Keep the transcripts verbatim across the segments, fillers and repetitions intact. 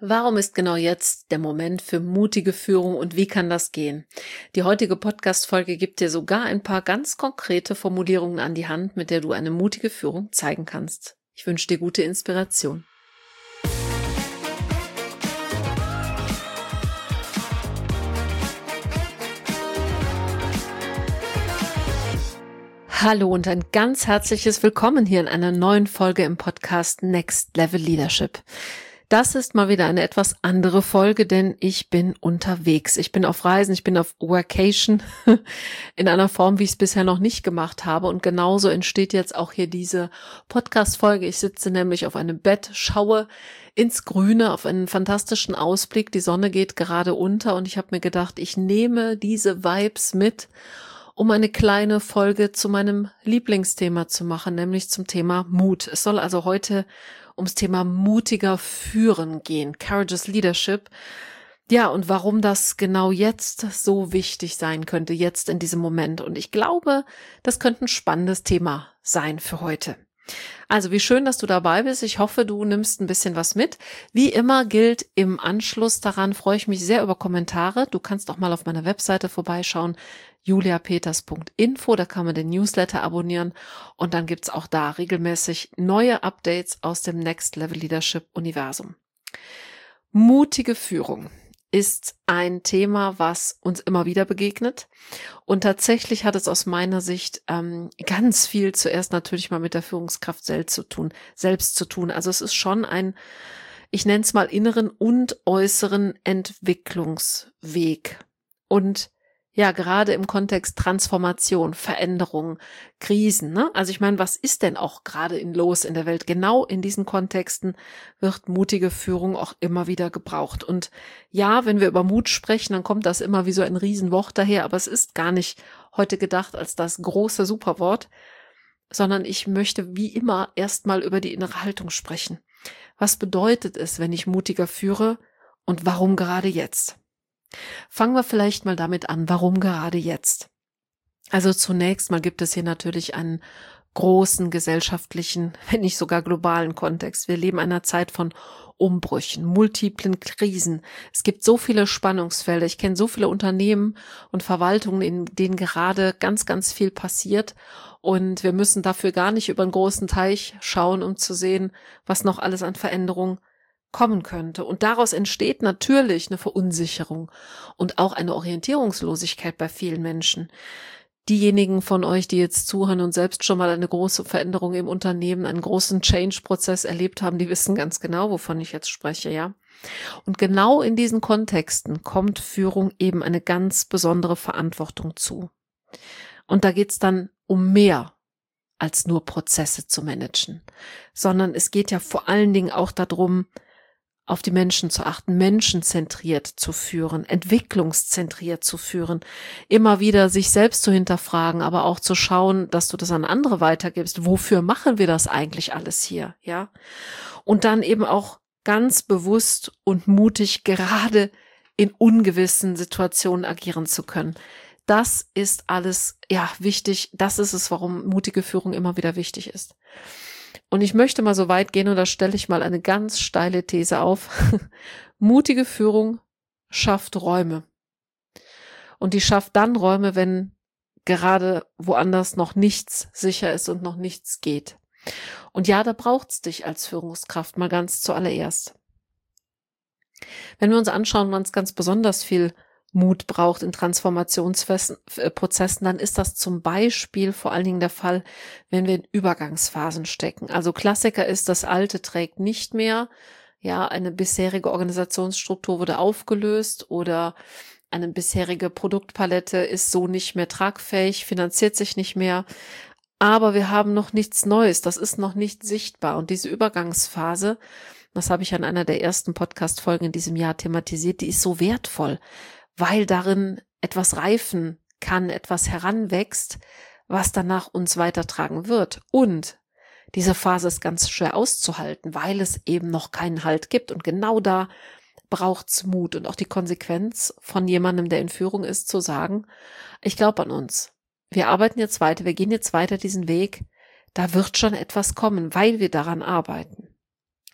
Warum ist genau jetzt der Moment für mutige Führung und wie kann das gehen? Die heutige Podcast-Folge gibt dir sogar ein paar ganz konkrete Formulierungen an die Hand, mit der du eine mutige Führung zeigen kannst. Ich wünsche dir gute Inspiration. Hallo und ein ganz herzliches Willkommen hier in einer neuen Folge im Podcast Next Level Leadership. Das ist mal wieder eine etwas andere Folge, denn ich bin unterwegs. Ich bin auf Reisen, ich bin auf Workation in einer Form, wie ich es bisher noch nicht gemacht habe. Und genauso entsteht jetzt auch hier diese Podcast-Folge. Ich sitze nämlich auf einem Bett, schaue ins Grüne, auf einen fantastischen Ausblick. Die Sonne geht gerade unter und ich habe mir gedacht, ich nehme diese Vibes mit, um eine kleine Folge zu meinem Lieblingsthema zu machen, nämlich zum Thema Mut. Es soll also heute ums Thema mutiger Führen gehen, Courageous Leadership. Ja, und warum das genau jetzt so wichtig sein könnte, jetzt in diesem Moment. Und ich glaube, das könnte ein spannendes Thema sein für heute. Also wie schön, dass du dabei bist. Ich hoffe, du nimmst ein bisschen was mit. Wie immer gilt, im Anschluss daran freue ich mich sehr über Kommentare. Du kannst auch mal auf meiner Webseite vorbeischauen, julia peters punkt info, da kann man den Newsletter abonnieren und dann gibt's auch da regelmäßig neue Updates aus dem Next Level Leadership Universum. Mutige Führung ist ein Thema, was uns immer wieder begegnet. Und tatsächlich hat es aus meiner Sicht ähm, ganz viel zuerst natürlich mal mit der Führungskraft selbst zu tun, selbst zu tun. Also es ist schon ein, ich nenne es mal inneren und äußeren Entwicklungsweg. Und ja, gerade im Kontext Transformation, Veränderung, Krisen, ne? Also ich meine, was ist denn auch gerade in los in der Welt? Genau in diesen Kontexten wird mutige Führung auch immer wieder gebraucht. Und ja, wenn wir über Mut sprechen, dann kommt das immer wie so ein Riesenwort daher, aber es ist gar nicht heute gedacht als das große Superwort, sondern ich möchte wie immer erstmal über die innere Haltung sprechen. Was bedeutet es, wenn ich mutiger führe und warum gerade jetzt? Fangen wir vielleicht mal damit an, warum gerade jetzt? Also zunächst mal gibt es hier natürlich einen großen gesellschaftlichen, wenn nicht sogar globalen Kontext. Wir leben in einer Zeit von Umbrüchen, multiplen Krisen. Es gibt so viele Spannungsfelder. Ich kenne so viele Unternehmen und Verwaltungen, in denen gerade ganz, ganz viel passiert. Und wir müssen dafür gar nicht über einen großen Teich schauen, um zu sehen, was noch alles an Veränderungen kommen könnte. Und daraus entsteht natürlich eine Verunsicherung und auch eine Orientierungslosigkeit bei vielen Menschen. Diejenigen von euch, die jetzt zuhören und selbst schon mal eine große Veränderung im Unternehmen, einen großen Change-Prozess erlebt haben, die wissen ganz genau, wovon ich jetzt spreche, ja. Und genau in diesen Kontexten kommt Führung eben eine ganz besondere Verantwortung zu. Und da geht's dann um mehr als nur Prozesse zu managen, sondern es geht ja vor allen Dingen auch darum, auf die Menschen zu achten, menschenzentriert zu führen, entwicklungszentriert zu führen, immer wieder sich selbst zu hinterfragen, aber auch zu schauen, dass du das an andere weitergibst. Wofür machen wir das eigentlich alles hier, ja? Und dann eben auch ganz bewusst und mutig gerade in ungewissen Situationen agieren zu können. Das ist alles, ja, wichtig. Das ist es, warum mutige Führung immer wieder wichtig ist. Und ich möchte mal so weit gehen, und da stelle ich mal eine ganz steile These auf. Mutige Führung schafft Räume. Und die schafft dann Räume, wenn gerade woanders noch nichts sicher ist und noch nichts geht. Und ja, da braucht's dich als Führungskraft mal ganz zuallererst. Wenn wir uns anschauen, wann es ganz besonders viel Mut braucht in Transformationsprozessen, dann ist das zum Beispiel vor allen Dingen der Fall, wenn wir in Übergangsphasen stecken. Also Klassiker ist, das Alte trägt nicht mehr, ja, eine bisherige Organisationsstruktur wurde aufgelöst oder eine bisherige Produktpalette ist so nicht mehr tragfähig, finanziert sich nicht mehr, aber wir haben noch nichts Neues, das ist noch nicht sichtbar und diese Übergangsphase, das habe ich an einer der ersten Podcast-Folgen in diesem Jahr thematisiert, die ist so wertvoll, weil darin etwas reifen kann, etwas heranwächst, was danach uns weitertragen wird. Und diese Phase ist ganz schwer auszuhalten, weil es eben noch keinen Halt gibt. Und genau da braucht's Mut und auch die Konsequenz von jemandem, der in Führung ist, zu sagen, ich glaube an uns. Wir arbeiten jetzt weiter, wir gehen jetzt weiter diesen Weg. Da wird schon etwas kommen, weil wir daran arbeiten.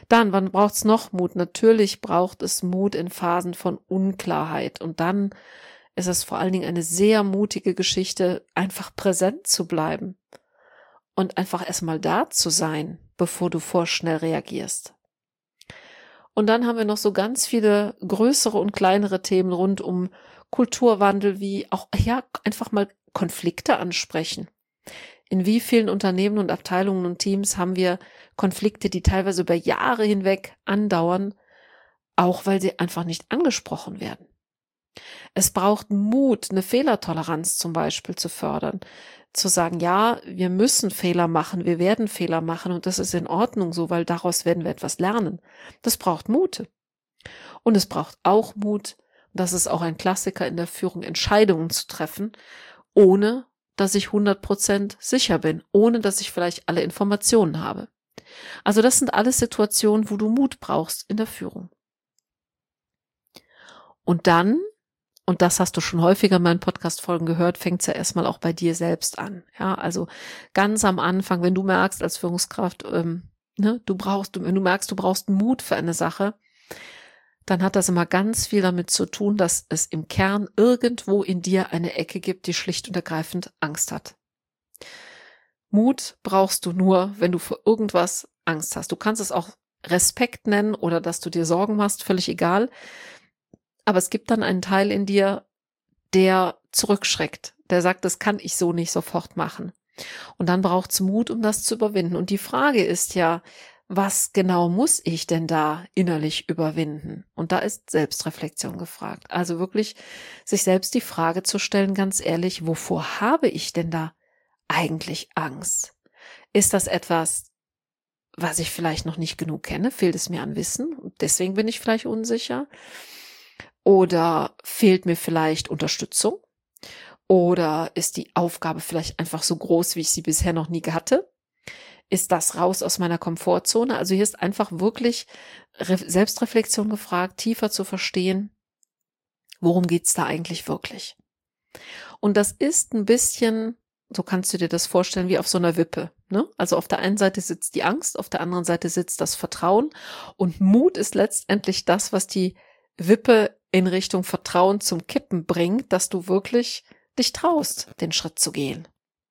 Dann, wann braucht es noch Mut? Natürlich braucht es Mut in Phasen von Unklarheit. Und dann ist es vor allen Dingen eine sehr mutige Geschichte, einfach präsent zu bleiben und einfach erstmal da zu sein, bevor du vorschnell reagierst. Und dann haben wir noch so ganz viele größere und kleinere Themen rund um Kulturwandel, wie auch, ja, einfach mal Konflikte ansprechen. In wie vielen Unternehmen und Abteilungen und Teams haben wir Konflikte, die teilweise über Jahre hinweg andauern, auch weil sie einfach nicht angesprochen werden. Es braucht Mut, eine Fehlertoleranz zum Beispiel zu fördern, zu sagen, ja, wir müssen Fehler machen, wir werden Fehler machen und das ist in Ordnung so, weil daraus werden wir etwas lernen. Das braucht Mut. Und es braucht auch Mut, und das ist auch ein Klassiker in der Führung, Entscheidungen zu treffen, ohne dass ich hundert Prozent sicher bin, ohne dass ich vielleicht alle Informationen habe. Also das sind alles Situationen, wo du Mut brauchst in der Führung. Und dann, und das hast du schon häufiger in meinen Podcast-Folgen gehört, fängt es ja erstmal auch bei dir selbst an. Ja, also ganz am Anfang, wenn du merkst als Führungskraft, ähm, ne, du brauchst, wenn du merkst, du brauchst Mut für eine Sache, dann hat das immer ganz viel damit zu tun, dass es im Kern irgendwo in dir eine Ecke gibt, die schlicht und ergreifend Angst hat. Mut brauchst du nur, wenn du vor irgendwas Angst hast. Du kannst es auch Respekt nennen oder dass du dir Sorgen machst, völlig egal. Aber es gibt dann einen Teil in dir, der zurückschreckt, der sagt, das kann ich so nicht sofort machen. Und dann braucht es Mut, um das zu überwinden. Und die Frage ist ja, was genau muss ich denn da innerlich überwinden? Und da ist Selbstreflexion gefragt. Also wirklich sich selbst die Frage zu stellen, ganz ehrlich, wovor habe ich denn da eigentlich Angst? Ist das etwas, was ich vielleicht noch nicht genug kenne? Fehlt es mir an Wissen? Und deswegen bin ich vielleicht unsicher? Oder fehlt mir vielleicht Unterstützung? Oder ist die Aufgabe vielleicht einfach so groß, wie ich sie bisher noch nie hatte? Ist das raus aus meiner Komfortzone? Also hier ist einfach wirklich Selbstreflexion gefragt, tiefer zu verstehen, worum geht's da eigentlich wirklich? Und das ist ein bisschen, so kannst du dir das vorstellen, wie auf so einer Wippe, ne? Also auf der einen Seite sitzt die Angst, auf der anderen Seite sitzt das Vertrauen und Mut ist letztendlich das, was die Wippe in Richtung Vertrauen zum Kippen bringt, dass du wirklich dich traust, den Schritt zu gehen.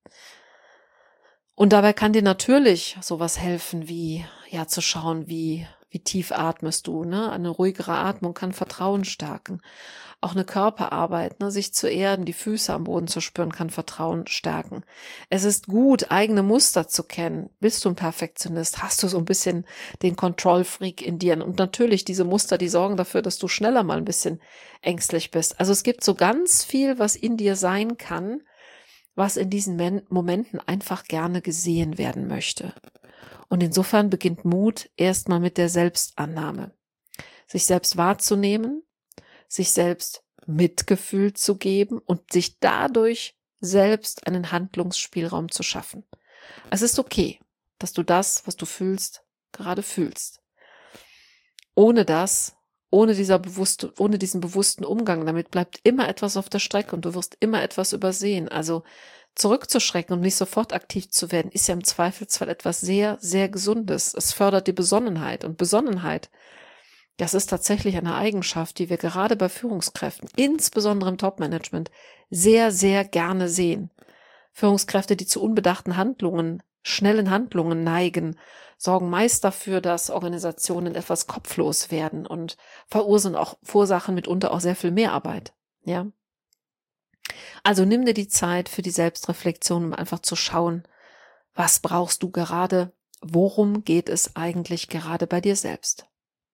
Und dabei kann dir natürlich sowas helfen, wie ja zu schauen, wie wie tief atmest du, ne? Eine ruhigere Atmung kann Vertrauen stärken. Auch eine Körperarbeit, ne? Sich zu erden, die Füße am Boden zu spüren, kann Vertrauen stärken. Es ist gut, eigene Muster zu kennen. Bist du ein Perfektionist? Hast du so ein bisschen den Control-Freak in dir? Und natürlich, diese Muster, die sorgen dafür, dass du schneller mal ein bisschen ängstlich bist. Also es gibt so ganz viel, was in dir sein kann, was in diesen Momenten einfach gerne gesehen werden möchte. Und insofern beginnt Mut erstmal mit der Selbstannahme. Sich selbst wahrzunehmen, sich selbst Mitgefühl zu geben und sich dadurch selbst einen Handlungsspielraum zu schaffen. Es ist okay, dass du das, was du fühlst, gerade fühlst. Ohne das, ohne dieser bewusste, ohne diesen bewussten Umgang damit bleibt immer etwas auf der Strecke und du wirst immer etwas übersehen. Also zurückzuschrecken und nicht sofort aktiv zu werden, ist ja im Zweifelsfall etwas sehr, sehr Gesundes. Es fördert die Besonnenheit. Und Besonnenheit, das ist tatsächlich eine Eigenschaft, die wir gerade bei Führungskräften, insbesondere im Top-Management, sehr, sehr gerne sehen. Führungskräfte, die zu unbedachten Handlungen, schnellen Handlungen neigen, sorgen meist dafür, dass Organisationen etwas kopflos werden und verursachen auch, verursachen mitunter auch sehr viel Mehrarbeit. Ja. Also nimm dir die Zeit für die Selbstreflexion, um einfach zu schauen, was brauchst du gerade, worum geht es eigentlich gerade bei dir selbst?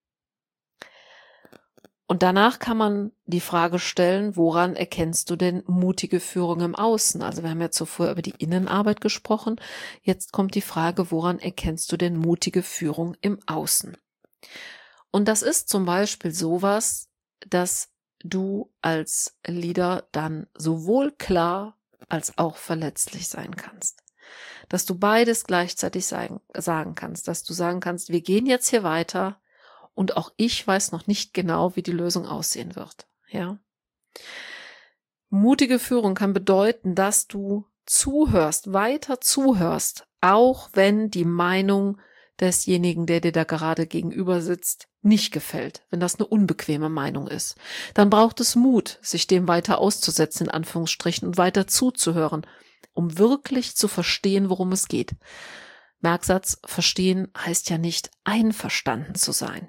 Und danach kann man die Frage stellen, woran erkennst du denn mutige Führung im Außen? Also wir haben ja zuvor über die Innenarbeit gesprochen. Jetzt kommt die Frage, woran erkennst du denn mutige Führung im Außen? Und das ist zum Beispiel sowas, dass du als Leader dann sowohl klar als auch verletzlich sein kannst. Dass du beides gleichzeitig sagen, sagen kannst, dass du sagen kannst, wir gehen jetzt hier weiter und auch ich weiß noch nicht genau, wie die Lösung aussehen wird. Ja. Mutige Führung kann bedeuten, dass du zuhörst, weiter zuhörst, auch wenn die Meinung desjenigen, der dir da gerade gegenüber sitzt, nicht gefällt, wenn das eine unbequeme Meinung ist. Dann braucht es Mut, sich dem weiter auszusetzen, in Anführungsstrichen, und weiter zuzuhören, um wirklich zu verstehen, worum es geht. Merksatz, verstehen heißt ja nicht einverstanden zu sein.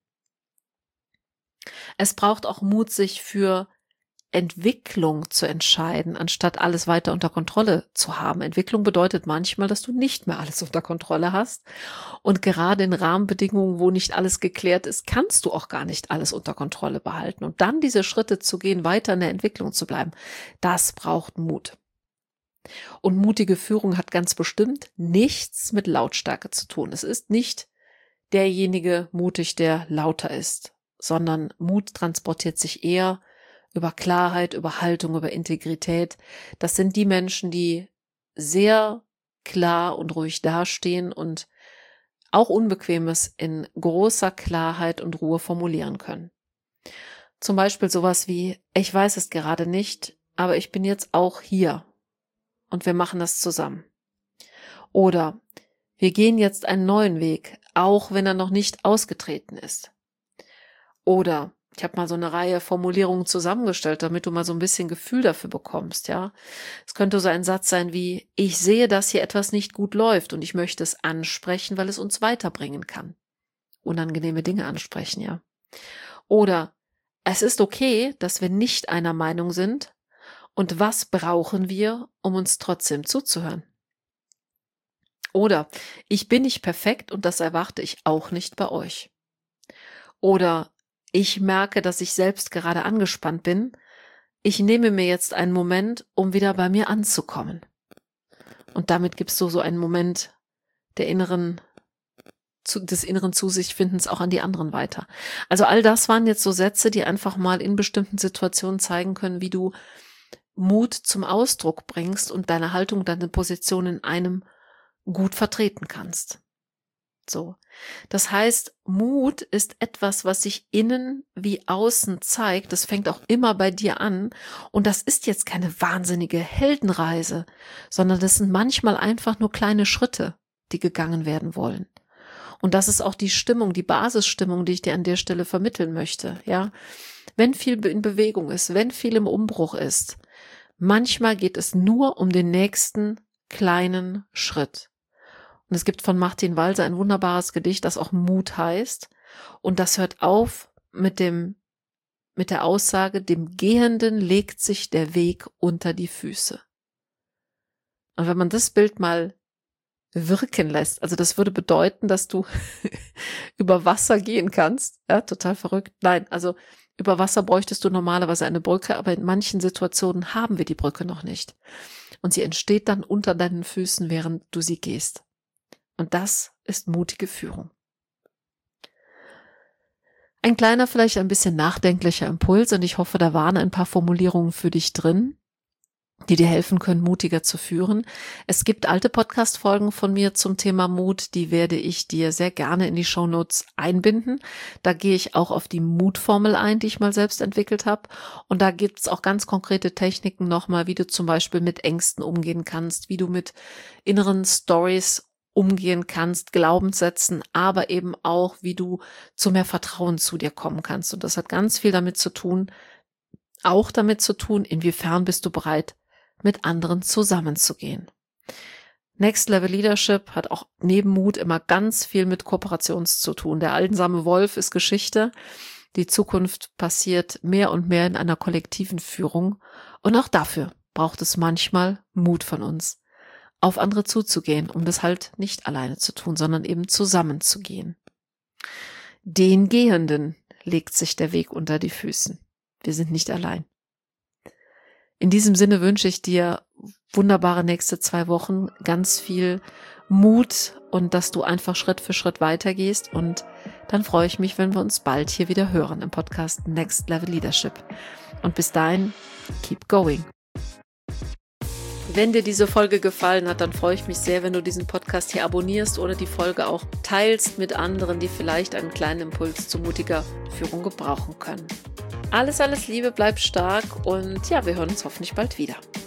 Es braucht auch Mut, sich für Entwicklung zu entscheiden, anstatt alles weiter unter Kontrolle zu haben. Entwicklung bedeutet manchmal, dass du nicht mehr alles unter Kontrolle hast. Und gerade in Rahmenbedingungen, wo nicht alles geklärt ist, kannst du auch gar nicht alles unter Kontrolle behalten. Und dann diese Schritte zu gehen, weiter in der Entwicklung zu bleiben, das braucht Mut. Und mutige Führung hat ganz bestimmt nichts mit Lautstärke zu tun. Es ist nicht derjenige mutig, der lauter ist, sondern Mut transportiert sich eher über Klarheit, über Haltung, über Integrität. Das sind die Menschen, die sehr klar und ruhig dastehen und auch Unbequemes in großer Klarheit und Ruhe formulieren können. Zum Beispiel sowas wie, ich weiß es gerade nicht, aber ich bin jetzt auch hier und wir machen das zusammen. Oder wir gehen jetzt einen neuen Weg, auch wenn er noch nicht ausgetreten ist. Oder ich habe mal so eine Reihe Formulierungen zusammengestellt, damit du mal so ein bisschen Gefühl dafür bekommst, ja. Es könnte so ein Satz sein wie, ich sehe, dass hier etwas nicht gut läuft und ich möchte es ansprechen, weil es uns weiterbringen kann. Unangenehme Dinge ansprechen, ja. Oder es ist okay, dass wir nicht einer Meinung sind und was brauchen wir, um uns trotzdem zuzuhören? Oder ich bin nicht perfekt und das erwarte ich auch nicht bei euch. Oder ich merke, dass ich selbst gerade angespannt bin. Ich nehme mir jetzt einen Moment, um wieder bei mir anzukommen. Und damit gibst du so einen Moment der inneren, des inneren Zusichtfindens auch an die anderen weiter. Also all das waren jetzt so Sätze, die einfach mal in bestimmten Situationen zeigen können, wie du Mut zum Ausdruck bringst und deine Haltung, deine Position in einem gut vertreten kannst. So. Das heißt, Mut ist etwas, was sich innen wie außen zeigt. Das fängt auch immer bei dir an. Und das ist jetzt keine wahnsinnige Heldenreise, sondern das sind manchmal einfach nur kleine Schritte, die gegangen werden wollen. Und das ist auch die Stimmung, die Basisstimmung, die ich dir an der Stelle vermitteln möchte. Ja, wenn viel in Bewegung ist, wenn viel im Umbruch ist, manchmal geht es nur um den nächsten kleinen Schritt. Und es gibt von Martin Walser ein wunderbares Gedicht, das auch Mut heißt. Und das hört auf mit dem, mit der Aussage, dem Gehenden legt sich der Weg unter die Füße. Und wenn man das Bild mal wirken lässt, also das würde bedeuten, dass du über Wasser gehen kannst. Ja, total verrückt. Nein, also über Wasser bräuchtest du normalerweise eine Brücke, aber in manchen Situationen haben wir die Brücke noch nicht. Und sie entsteht dann unter deinen Füßen, während du sie gehst. Und das ist mutige Führung. Ein kleiner, vielleicht ein bisschen nachdenklicher Impuls und ich hoffe, da waren ein paar Formulierungen für dich drin, die dir helfen können, mutiger zu führen. Es gibt alte Podcast-Folgen von mir zum Thema Mut, die werde ich dir sehr gerne in die Shownotes einbinden. Da gehe ich auch auf die Mutformel ein, die ich mal selbst entwickelt habe. Und da gibt es auch ganz konkrete Techniken nochmal, wie du zum Beispiel mit Ängsten umgehen kannst, wie du mit inneren Stories umgehen kannst, Glaubenssätzen, aber eben auch, wie du zu mehr Vertrauen zu dir kommen kannst. Und das hat ganz viel damit zu tun, auch damit zu tun, inwiefern bist du bereit, mit anderen zusammenzugehen. Next Level Leadership hat auch neben Mut immer ganz viel mit Kooperations zu tun. Der einsame Wolf ist Geschichte. Die Zukunft passiert mehr und mehr in einer kollektiven Führung. Und auch dafür braucht es manchmal Mut von uns, auf andere zuzugehen, um das halt nicht alleine zu tun, sondern eben zusammenzugehen. Den Gehenden legt sich der Weg unter die Füße. Wir sind nicht allein. In diesem Sinne wünsche ich dir wunderbare nächste zwei Wochen, ganz viel Mut und dass du einfach Schritt für Schritt weitergehst. Und dann freue ich mich, wenn wir uns bald hier wieder hören im Podcast Next Level Leadership. Und bis dahin, keep going. Wenn dir diese Folge gefallen hat, dann freue ich mich sehr, wenn du diesen Podcast hier abonnierst oder die Folge auch teilst mit anderen, die vielleicht einen kleinen Impuls zu mutiger Führung gebrauchen können. Alles, alles Liebe, bleib stark und ja, wir hören uns hoffentlich bald wieder.